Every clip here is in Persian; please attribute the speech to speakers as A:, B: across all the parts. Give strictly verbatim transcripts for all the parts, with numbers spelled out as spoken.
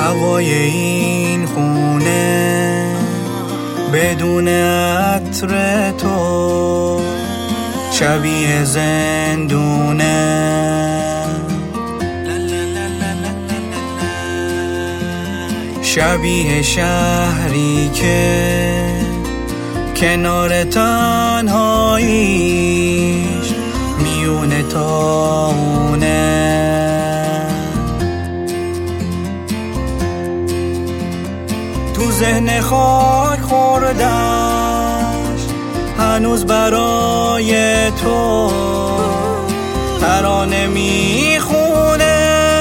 A: هوای این خونه بدون عطر تو شبیه زندونه. شبیه شهری که کنار تنهاییش میونه تا اونه. تو ذهن خاک خوردش هنوز برای تو ترانه میخونه.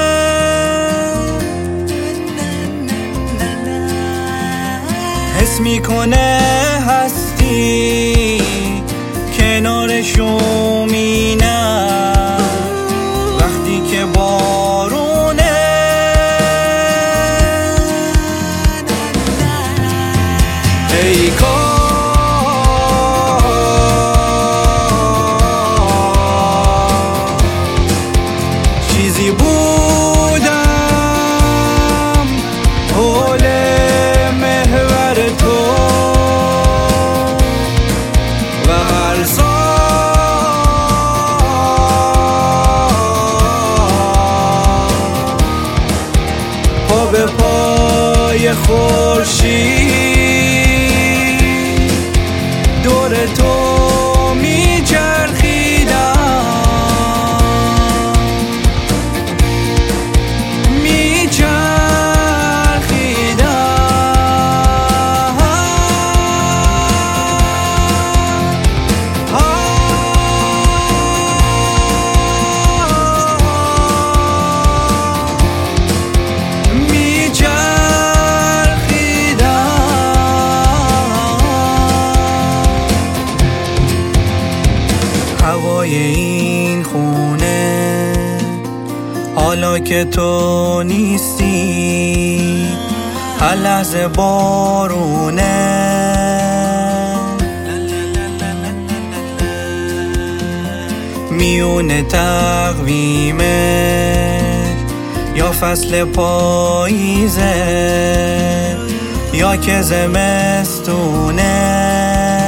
A: حس میکنه هستی کنارشو مینم وقتی که بارونه. ای چیزی بودم حول محور تو و هر سال پا به پای خورشید دور تو هوای این خونه حالا که تو نیستی هر لحظه بارونه. میونه تقویمه یا فصل پاییزه یا که زمستونه.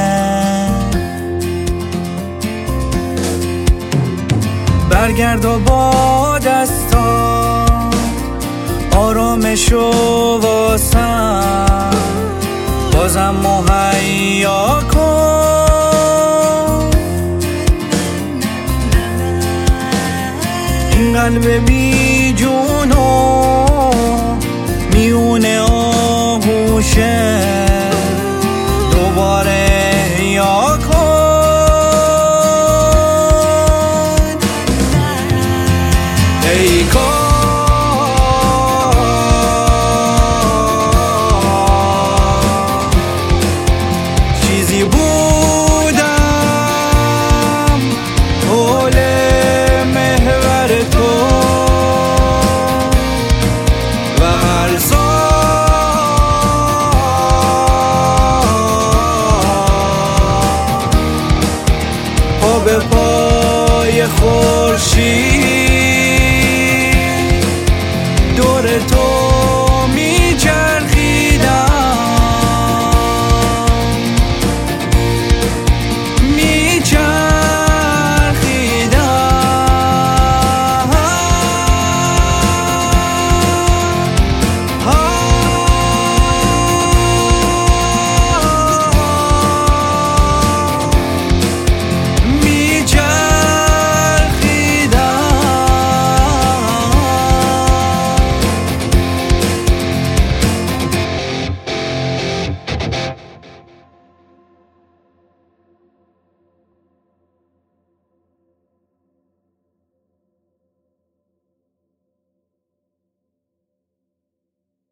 A: برگرد و با دستان آرامشو واسم بازم مهیا کن. این قلب بی جونو میونه آغوشه دوباره احیا کن. ای